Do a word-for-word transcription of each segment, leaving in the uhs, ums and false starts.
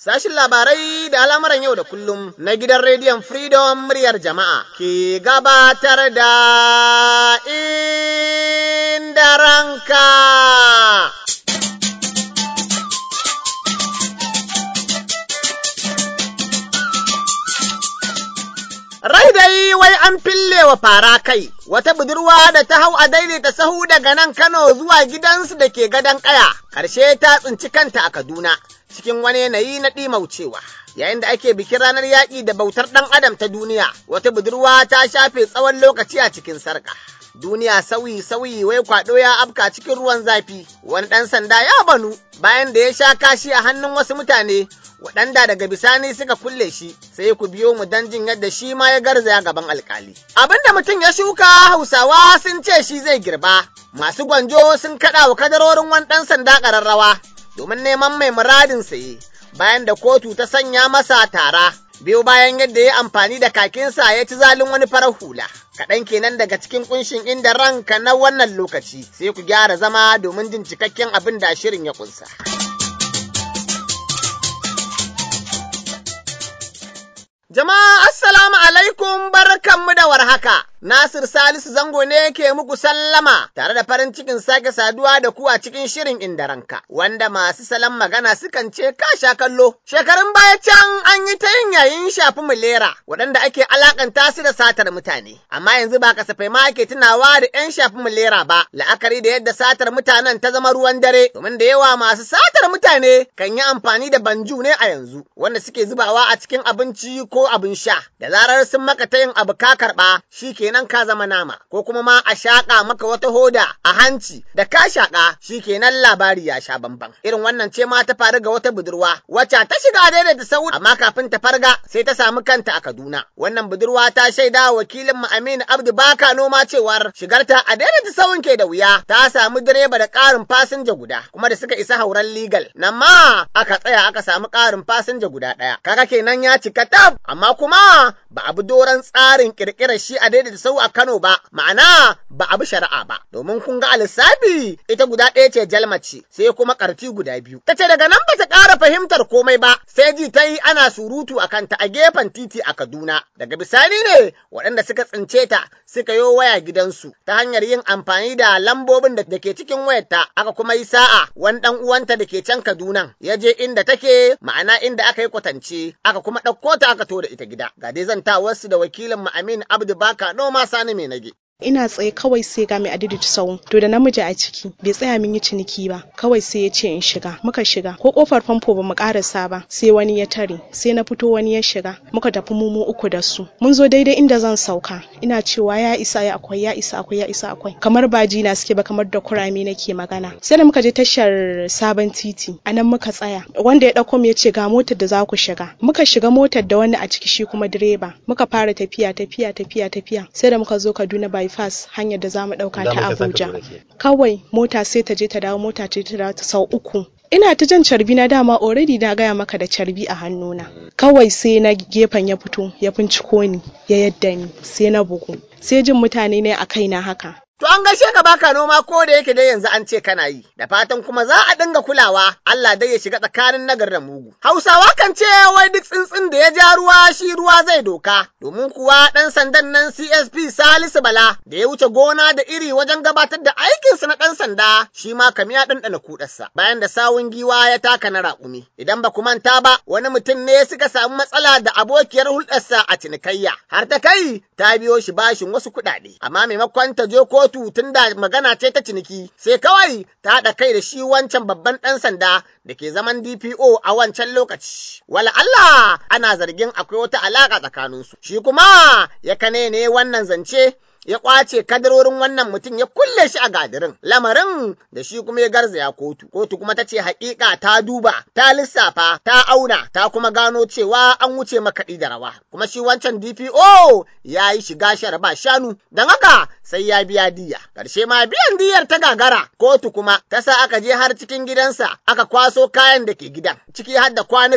Sashin labarai da al'amuran yau da kullum na gidan rediyon Freedom muryar jama'a ke gabatar da Inda Ranka. Rai dai wai an fille wa fara kai, wata budurwa da ta hau a daidaita sahu daga nan Kano zuwa gidansu da ke gadon ƙaya, ƙarshe ta tsinci kanta a Kaduna, cikin wani yanayi na ɗimaucewa. Yayin da ake bikin ranar yaƙi da bautar ɗan adam ta duniya, wata budurwa ta shafe tsawon lokaci a cikin sarƙa. Duniya sauyi-sauyi wai kwaɗo ya afka cikin ruwan zafi, wani ɗan sanda ya banu bayan da ya sha kashi a hannun wasu mutane, waɗanda daga bisani suka kulle shi, sai ku biyo mu don jin yadda shi ma ya garzaya gaban alkali. Abinda mutum ya shuka Hausawa sun ce shi zai girba, masu gwanjo sun kaɗa wa kadarorin wani ɗan sanda ƙararrawa domin neman mai muradin saye, bayan da kotu ta sanya masa tara, biyo bayan yadda ya amfani da kakinsa ya ci zalin wani farar hula. Kaɗan kenan daga cikin ƙunshin Inda Ranka na wannan lokaci, sai ku gyara zama domin jin cikakken abin da shirin ya ƙunsa. Jama'a assalamu alaikum, barkanmu da warhaka. Nasir Salisu Zango ne yake muku sallama tare da farin cikin sake saduwa da ku a cikin shirin Inda Ranka, wanda masu salon magana sukan ce ka sha kallo. Shekarun baya can an yi ta yin yayin shafi mulera waɗanda ake alakanta su da satar mutane, amma yanzu ba kasafai ma ake tunawa da ‘yan shafi mulera ba, la'akari da yadda satar mutanen ta zama ruwan dare, domin da yawa masu satar mutane kan yi amfani da banju ne a yanzu, wanda suke zubawa a cikin abinci ko abin sha, da zarar sun maka ta yin abu ka karɓa, shi kenan ka zama nama, ko kuma ma a shaƙa maka wata hoda a hanci da ka shaƙa, shi kenan labari ya sha bamban. Irin wannan ce ma ta faru ga wata budurwa, wacce ta shiga daidaita sau, amma kafin ta farga sai ta samu kanta a Kaduna. Wannan budurwa ta shaida wa wakilin mu Aminu Abdu Baka Noma cewar shigarta a daidaita sauun ke da wuya, ta samu direba da ƙarin fasinja guda, kuma da suka isa hauran legal, nan ma aka tsaya aka samu ƙarin fasinja guda ɗaya. Kaga kenan ya cika tab, amma kuma ba a bi doron tsarin ƙirƙirar shi a daidaita sau a Kano ba, ma'ana ba a bi shari'a ba, domin kun ga lissafi ita guda ɗaya ce jalmace, sai kuma ƙarti guda biyu. Ta ce daga nan ba ta ƙara fahimtar komai ba, sai ji ta yi ana surutu a kanta a gefen titi a Kaduna. Daga bisani ne waɗanda suka tsince ta suka yo waya gidansu ta hanyar yin amfani da lambobin da ke cikin wayarta, aka kuma yi sa'a wani ɗan uwanta da ke can Kaduna ya je inda take, ma'ana inda aka yi kwatance, aka kuma ɗauko ta aka to da ita gida. Ga dai zantawarsu da wakilin mu Amin Abdu Baka Noma Sani mai nage. Ina tsaye kawai sai ga mai adaidaita sau to da namiji a ciki bai tsaya min yi ciniki ba, kawai sai ya ce in shiga, muka shiga ko kofar famfo ba mu karasa ba sai wani ya tare, sai na fito wani ya shiga, muka tafi mu uku da su. Mun zo daidai inda zan sauka, ina cewa ya isa ya akwai ya isa akwai ya isa akwai, kamar ba jina suke ba, kamar da kurame nake magana. Sai da muka je tashar Sabon Titi, anan muka tsaya, wanda ya dauko mu ya ce ga motar da za ku shiga. Muka shiga motar da wani a ciki shi kuma direba, muka fara tafiya tafiya tafiya tafiya sai da muka zo Kaduna bypass, hanyar da zamu dauka ta Abuja. Kawai mota sai ta je ta dawo, mota ce ta dawo sau uku. Ina ta jan carbi na, dama already na gaya maka da carbi a hannuna. Kawai sai na gefen ya fito ya finciko ni ya yadda ni, sai na bugu, sai jin mutane ne a kaina haka. To an gaishe ka Baka Noma, ko da yake dai yanzu an ce kana yi, da fatan kuma za a dinga kulawa, Allah dai ya shiga tsakanin nagar da mugu. Hausawa kan ce wai duk tsuntsun da ya ja ruwa shi ruwa zai doka, domin kuwa ɗan sandan nan C S P Salisu Bala da ya wuce gona da iri wajen gabatar da aikinsa na ɗan sanda, shi ma kam ya ɗanɗana kuɗarsa, bayan da sawun giwa ya taka na raƙumi. Idan ba ku manta ba, wani mutum ne suka samu matsala da abokiyar hulɗarsa a cinikayya, har ta kai ta biyo shi bashin wasu kuɗaɗe, amma maimakon ta je kotu tun da magana ce ta ciniki, sai kawai ta haɗa kai da shi wancan babban ɗan sanda da ke zaman D P O a wancan lokaci. Wala Allah ana zargin akwai wata alaƙa tsakaninsu, shi kuma ya kane ne wannan zance, ya ƙwace kadarorin wannan mutum ya kulle shi a gadirin, lamarin da shi kuma ya garzaya kotu. Kotu kuma ta ce haƙiƙa ta duba, ta lissafa, ta auna, ta kuma gano cewa an wuce makaɗi da rawa. Kuma shi wancan D P O ya yi shiga shara ba shanu, don haka sai ya biya diya. Ƙarshe ma biyan diyar ta gagara, kotu kuma ta sa aka je har cikin gidansa, aka kwaso kayan da ke gidan, ciki har da kwanuka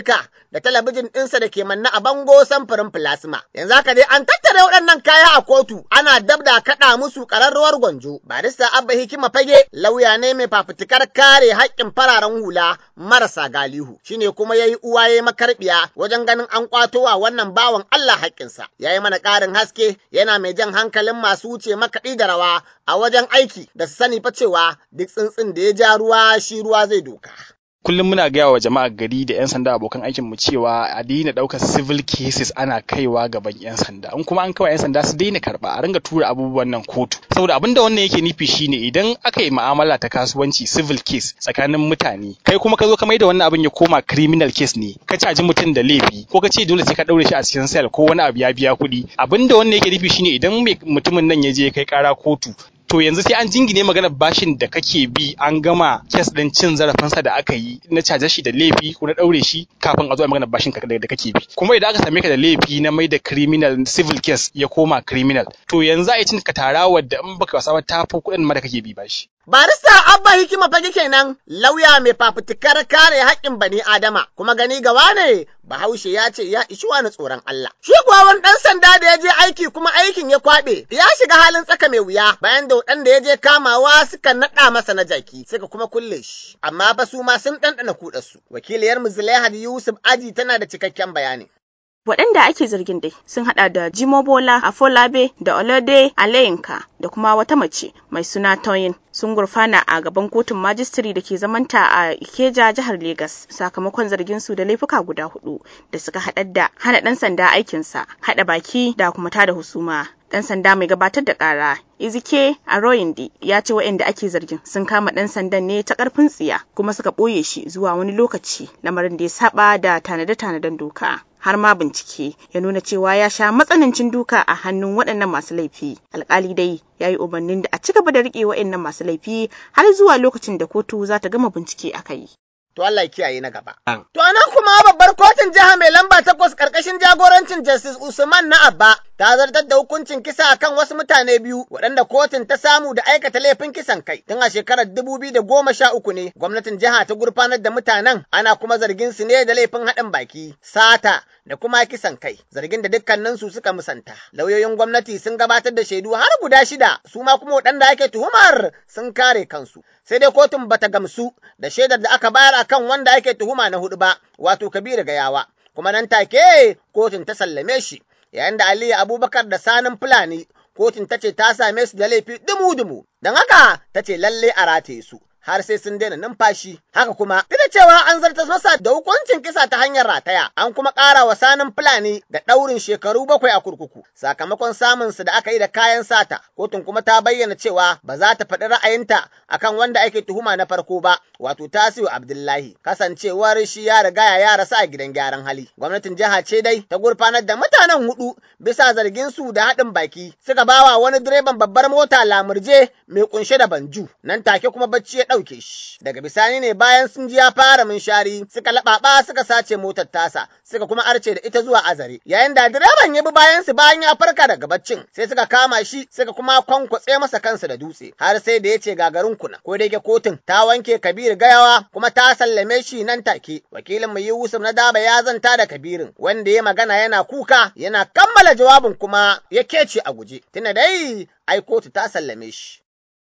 da talabijin ɗinsa da ke manna a bango samfurin plasma. Yanzu haka dai an tattare waɗannan kaya a kotu ana dab da kaɗa musu ƙararrawar gwanjo. Barista Abba Hikima Fage lauya ne mai fafutukar kare haƙƙin fararen hula marasa galihu. Shine kuma yayi uwaye makarbiya wajen ganin an kwato wa wannan bawan Allah haƙƙinsa. Yayi mana ƙarin haske yana mai jan hankalin masu wuce makaɗi da rawa a wajen aiki da su sani fa cewa duk tsuntsun da ya ja ruwa shi ruwa zai doka. Kullum muna gaya wa jama'a gari da 'yan sanda abokan aikin mu cewa a daina ɗaukar civil cases ana kaiwa gaban 'yan sanda. In kuma an kaiwa 'yan sanda su daina karɓa a ringa tura abubuwan nan kotu. Saboda abin da wannan yake nufi shine idan aka yi mu'amala ta kasuwanci civil case tsakanin mutane, kai kuma ka zo ka mai da wannan abin ya koma criminal case ne, ka caji mutum da laifi ko ka ce dole sai ka ɗaure shi a cikin cell ko wani abu ya biya kuɗi. Abin da wannan yake nufi shine idan mutumin nan ya je kai ƙara kotu, to yanzu sai an jingine maganar bashin da kake bi an gama kes din cin zarafinsa da aka yi na caje shi da laifi ko na daure shi kafin a zo a maganar bashin ka da kake bi. Kuma idan aka same ka da laifi na mai da criminal civil case ya koma criminal, to yanzu a yi cin ka tara wadda in baka wasa ba ta fi kuɗin ma da kake bi bashi. Barista Abba Hikima Fage kenan lauya mai fafutukar kare haƙƙin bani Adama kuma gani gawa ne Bahaushe ya ce ya ishi wani tsoron Allah. Shi kuwa wani ɗan sanda da ya je aiki kuma aikin ya kwaɓe ya shiga halin tsaka mai wuya bayan da waɗanda ya je kamawa suka naɗa masa na jaki suka kuma kulle shi. Amma fa su ma sun ɗanɗana kuɗarsu. Wakiliyar Zulaihat Yusuf Aji tana da cikakken bayani. Waɗanda ake zargin dai sun haɗa da Jimobola Afolabe da Olode Aleyinka da kuma wata mace mai suna Toyin sun gurfana a gaban kotun majistiri da ke zamanta a Ikeja jihar Legas sakamakon zargin su da laifuka guda hudu da suka haɗar da hana ɗan sanda aikinsa, haɗa baki da kuma tada husuma. Ɗan sanda mai gabatar da ƙara Izike Aroyindi ya ce waɗanda ake zargin sun kama ɗan sandan ne ta ƙarfin tsiya kuma suka ɓoye shi zuwa wani lokaci, lamarin da ya saba da tanade-tanaden doka. Har ma bincike ya nuna cewa ya sha matsanancin duka a hannun waɗannan masu laifi. Alƙali dai ya yi umarnin da a ci gaba da riƙe waɗannan masu laifi har zuwa lokacin da kotu za ta gama bincike a kai. To Allah ya kiyaye na gaba. To anan kuma babbar kotun jiha mai lamba takwas ƙarƙashin jagorancin Justice Usman na Abba ta zartar da hukuncin kisa akan wasu mutane biyu waɗanda kotun ta samu da aikata laifin kisan kai. Tun a shekarar dubu biyu da goma sha uku ne gwamnatin jiha ta gurfanar da mutanen, ana kuma zargin su ne da laifin haɗin baki, sata da kuma kisan kai, zargin da dukkaninsu suka musanta. Lauyoyin gwamnati sun gabatar da shaidu har guda shida, su ma kuma waɗanda ake tuhumar sun kare kansu. Sai dai kotun bata gamsu da shaidar da aka bayar akan wanda ake tuhuma na hudu ba, wato Kabiru Gayawa, kuma nan take kotun ta sallame shi. Yayin da Aliyu Abubakar da Sanin Fulani, kotun ta ce ta same su da laifi dumu-dumu, don haka ta ce lalle a rataye su har sai sun daina numfashi. Haka kuma, duk da cewa an zartas masa da hukuncin kisa ta hanyar rataya, an kuma ƙara wa Sanin Fulani da ɗaurin shekaru bakwai a kurkuku, sakamakon samun su da aka yi da kayan sata. Kotun kuma ta bayyana cewa ba za ta faɗi ra'ayinta akan wanda ake tuhuma na farko ba, wato Tasiu Abdullahi, kasancewar shi ya riga ya rasu a gidan gyaran hali. Gwamnatin jiha ce dai ta gurfanar da mutanen hudu bisa zargin su da haɗin baki, suka bawa wani direban babbar mota lamurje mai kunshe da banju, nan take kuma bacci ya ɗauke shi. Daga bisani ne bayan sun ji ya fara minshari suka laɓaɓa suka sace motar tasa, suka kuma arce da ita zuwa Azare. Yayin da direban ya bi bayan su bayan ya farka daga baccin, sai suka kama shi suka kuma kwankwatse masa kansa da dutse, har sai da ya ce gagarin kuna. Ko da yake kotun ta wanke Kabiru Gayawa kuma ta sallame shi nan take. Wakilin mu Yusuf na Daba ya zanta da Kabirin, wanda ya magana yana kuka, yana kammala jawabin kuma ya kece a guje. Tuna dai ai kotu ta sallame shi.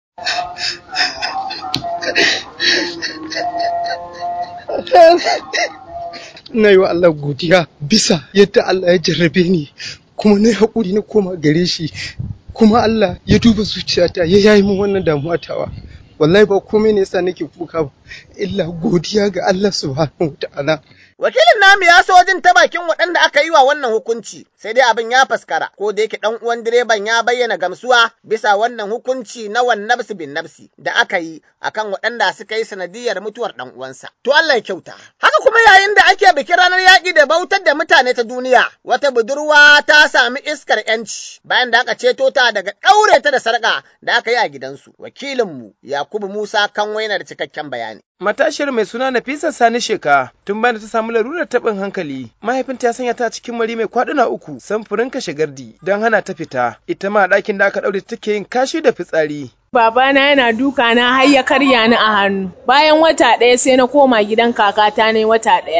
Na yi wa Allah godiya bisa yadda Allah ya jarrabe ni, kuma na yi haƙuri na koma gare shi, kuma Allah ya duba zuciyata ya yayi min wannan damuwa tawa. Wallahi ba komai ne yasa nake kuka ba, illa godiya ga Allah subhanahu wa ta'ala. Wakilin namu ya so jin ta bakin waɗanda aka yi wa wannan hukunci, sai dai abin ya faskara, ko da yake ɗan uwan direban ya bayyana gamsuwa bisa wannan hukunci na wan nafsi bin nafsi da aka yi akan waɗanda suka yi sanadiyar mutuwar ɗan uwansa. To Allah ya kyauta. Haka kuma yayin da ake bikin ranar yaƙi da bautar da mutane ta duniya, wata budurwa ta sami iskar ‘yanci bayan da aka ceto ta daga ɗaure ta da sarƙa da aka yi a gidansu. Wakilinmu Yakubu Musa Kanwai yana da cikakken bayani. Matashiyar mai suna Nafisa Sani Sheka tun bayan ta samu larurar taɓin hankali, mahaifinta ya sanya ta cikin mari mai kwaɗuna uku samfurin kashe gardi don hana ta fita, ita ma a ɗakin da aka ɗaure take yin kashi da fitsari. Babana yana duka na har ya karya ni a hannu. Bayan wata ɗaya sai na koma gidan kakata ne wata ɗaya.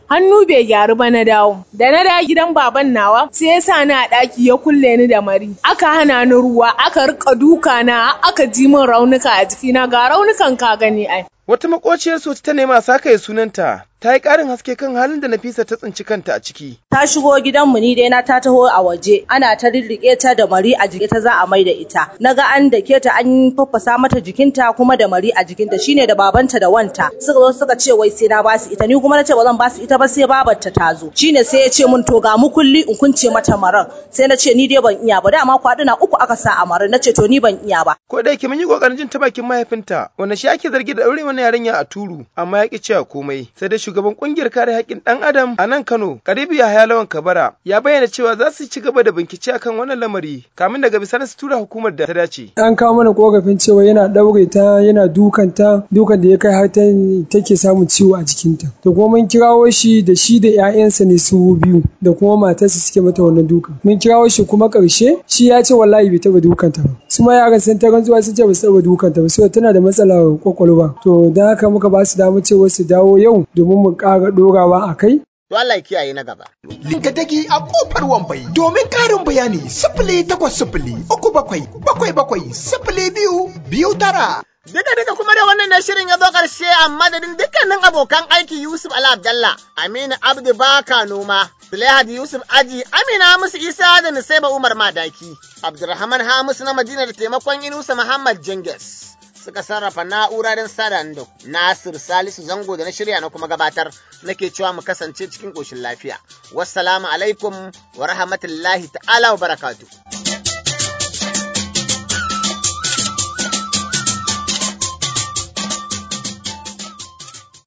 hannu bai gyaru ba na dawo. Da na dawo gidan baban nawa sai ya sa ni a ɗaki ya kulle ni da mari. Aka hana ni ruwa, aka rika duka na, aka ji min raunuka a jikina, ga raunukan ka gani ai. Wata makociyar su ta nema saka ya sunanta. Ta yi ƙarin haske kan halin da Nafisa ta tsinci kanta a ciki. Ta shigo gidanmu ni dai na ta taho a waje, ana ta rirriƙe ta da mari a jiki ta za a mai da ita. Na ga an dake ta an faffasa mata jikinta kuma da mari a jikinta, shine da babanta da wanta. Suka zo suka ce wai sai na basu ita, ni kuma na ce ba zan basu ita ba sai babarta ta zo. Shine sai ya ce mun to ga mu kulli in kunce mata maran. Sai na ce ni dai ban iya ba, dama kwaɗuna uku aka sa a maran, na ce to ni ban iya ba. Ko da yake mun yi kokarin jin ta bakin mahaifinta, wanda shi ake zargi da daure wannan yarinya a turu, amma ya ki cewa komai. Sai dai shugaban kungiyar kare haƙƙin ɗan adam a nan Kano, Karibu Yahaya Lawan Kabara, ya bayyana cewa za su ci gaba da bincike akan wannan lamari kamin daga bisani su tura hukumar da ta dace. An kawo mana korafin cewa yana ɗaure ta, yana dukan ta, dukan da ya kai har take samun ciwo a jikinta. Da kuma mun kirawo shi da shi da ƴaƴansa ne su biyu, da kuma matarsa suke mata wannan dukan. Mun kirawo shi kuma ƙarshe shi ya ce wallahi bai taɓa dukanta ba. Su ma yaran sun ta rantsuwa sun ce ba su taɓa dukanta ba, saboda tana da matsalar kwakwalwa. To don haka muka ba su damar cewa su dawo yau domin mu ƙara ɗorawa a kai. To Allah ya kiyaye na gaba. Linka dagi a kofar Wambai domin ƙarin bayani sifili takwas sifili uku bakwai bakwai bakwai sifili biyu biyu tara. Duka duka kuma da wannan na shirin ya zo ƙarshe a madadin dukkanin abokan aiki Yusuf Ala Abdallah, Aminu Abdu Baka Noma, Zulaihat Yusuf Aji, Amina Musu Isa da Nusaiba Umar Madaki, Abdulrahman Hamisu na Madina da taimakon Inusa Muhammad Jenges. Suka sarrafa na'ura don sada da Nasir Salisu Zango da na shirya na kuma gabatar nake cewa mu kasance cikin ƙoshin lafiya. Wassalamu alaikum wa rahmatullahi ta'ala wa barakatuh.